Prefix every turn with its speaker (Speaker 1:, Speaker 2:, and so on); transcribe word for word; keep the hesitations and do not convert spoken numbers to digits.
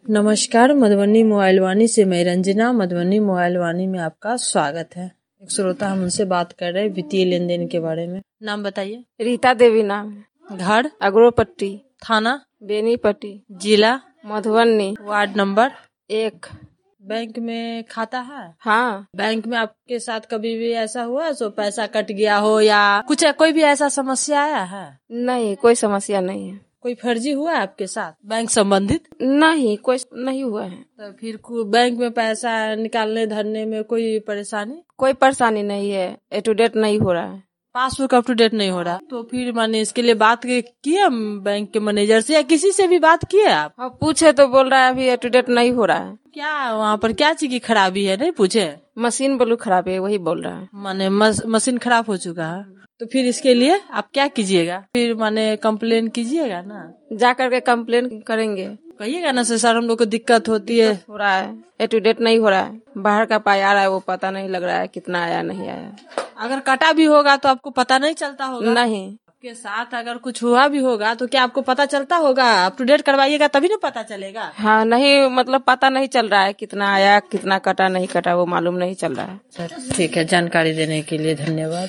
Speaker 1: नमस्कार, मधुबनी मोबाइल वाणी से मैं रंजना। मधुबनी मोबाइल वाणी में आपका स्वागत है। एक श्रोता हम उनसे बात कर रहे हैं वित्तीय लेन देन के बारे में। नाम बताइए।
Speaker 2: रीता देवी नाम।
Speaker 1: घर
Speaker 2: अग्रोपट्टी।
Speaker 1: थाना
Speaker 2: बेनीपट्टी।
Speaker 1: जिला
Speaker 2: मधुबनी।
Speaker 1: वार्ड नंबर
Speaker 2: एक।
Speaker 1: बैंक में खाता है?
Speaker 2: हाँ।
Speaker 1: बैंक में आपके साथ कभी भी ऐसा हुआ सो पैसा कट गया हो या कुछ कोई भी ऐसा समस्या आया है?
Speaker 2: नहीं, कोई समस्या नहीं है।
Speaker 1: कोई फर्जी हुआ है आपके साथ बैंक संबंधित?
Speaker 2: नहीं, कोई नहीं हुआ है।
Speaker 1: तो फिर बैंक में पैसा निकालने धरने में कोई परेशानी?
Speaker 2: कोई परेशानी नहीं है। ए टू डेट नहीं हो रहा है।
Speaker 1: पासबुक अप टू डेट नहीं हो रहा, तो फिर माने इसके लिए बात किए बैंक के मैनेजर से या किसी से भी बात किए आप?
Speaker 2: हाँ, पूछे तो बोल रहा है अभी ए टू डेट नहीं हो रहा है।
Speaker 1: क्या वहाँ पर क्या चीज की खराबी है? नहीं पूछे?
Speaker 2: मशीन ब्लू खराब है, वही बोल रहा है।
Speaker 1: माने मस, मशीन खराब हो चुका है, तो फिर इसके लिए आप क्या कीजिएगा? फिर माने कंप्लेन कीजिएगा ना?
Speaker 2: जा करके कंप्लेन करेंगे।
Speaker 1: कहिएगा ना से सर हम लोग को दिक्कत होती है,
Speaker 2: हो रहा है ए टू डेट नहीं हो रहा है। बाहर का पाई आ रहा है, वो पता नहीं लग रहा है कितना आया नहीं आया।
Speaker 1: अगर कटा भी होगा तो आपको पता नहीं चलता होगा?
Speaker 2: नहीं।
Speaker 1: आपके साथ अगर कुछ हुआ भी होगा तो क्या आपको पता चलता होगा? अप टू डेट करवाइएगा तभी ना पता चलेगा।
Speaker 2: हाँ, नहीं मतलब पता नहीं चल रहा है कितना आया कितना कटा नहीं कटा, वो मालूम नहीं चल रहा है।
Speaker 1: ठीक है, जानकारी देने के लिए धन्यवाद।